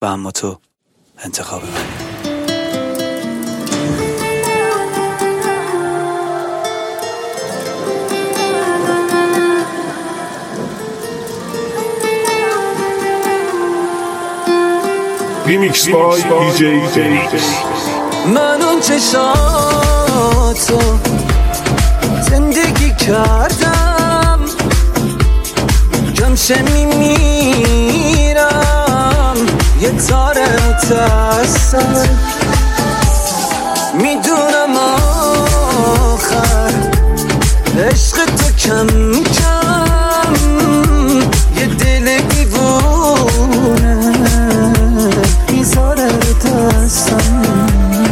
و اما تو انتخاب منی. ریمیکس بای دیجی دیکس. من اون چشاتو زندگی کردم، کمشه میمیرم یه تاره متأثر. میدونم آخر عشق تو کم کم یه دل دیوونه میذاره دستم.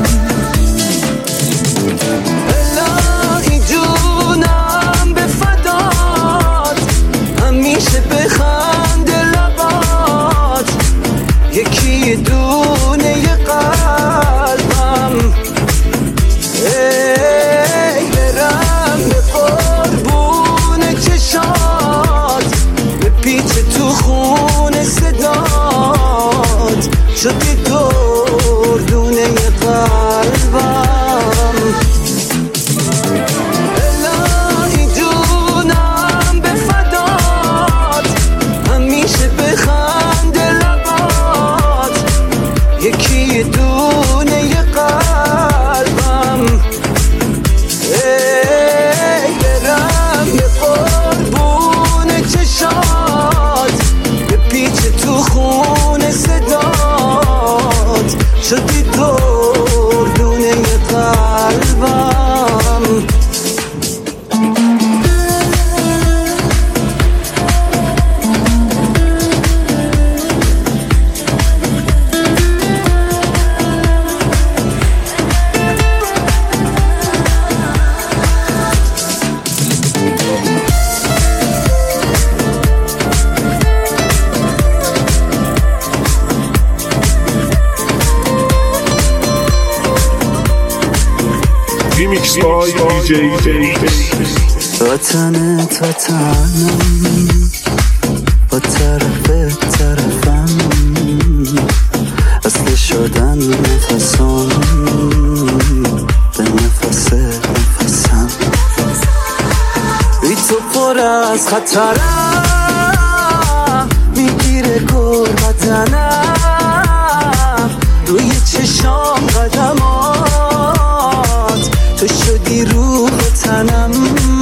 الهی جونم به فدات، همیشه بخند لبات، یکی دونه ی قلبم. ای برم به قربون چشات، به پیچ تو خون صدات، شدی دردونه ی قلبم. الهی جونم به فدات، همیشه بخند لبات، یکی دونه ی قلبم. ای برم به قربون چشات، به پیچ تو خون صدات، شدی دردونه ی قلبم. ریمیکس بای دیجی دیکس. وطنت وطنم، با طرف طرفم، اصل شدن نفسم به نفس نفسم. بی تو پر از خطرم، میگیره گربتنم، روی چشام قدمات، تو شدی روح تنم.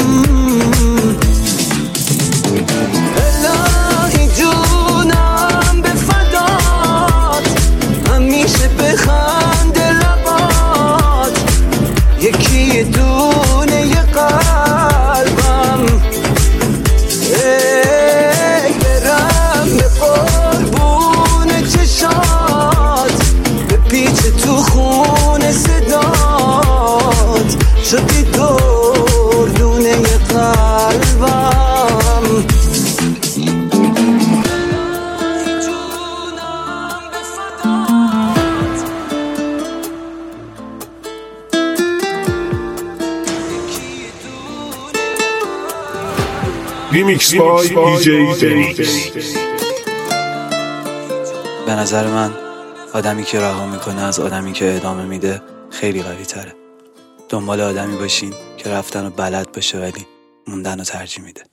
الهی جونم به فدات، همیشه بخند لبات، یکی دونه ی قلبم. ای برم به قربون چشات، به پیچ تو خون صدات، شدی دردونه ی قلبم. ریمیکس بای دیجی دیکس. به نظر من آدمی که رها میکنه از آدمی که ادامه میده خیلی قوی تره. دنبال آدمی باشین که رفتن رو بلد باشه ولی موندن رو ترجیح میده.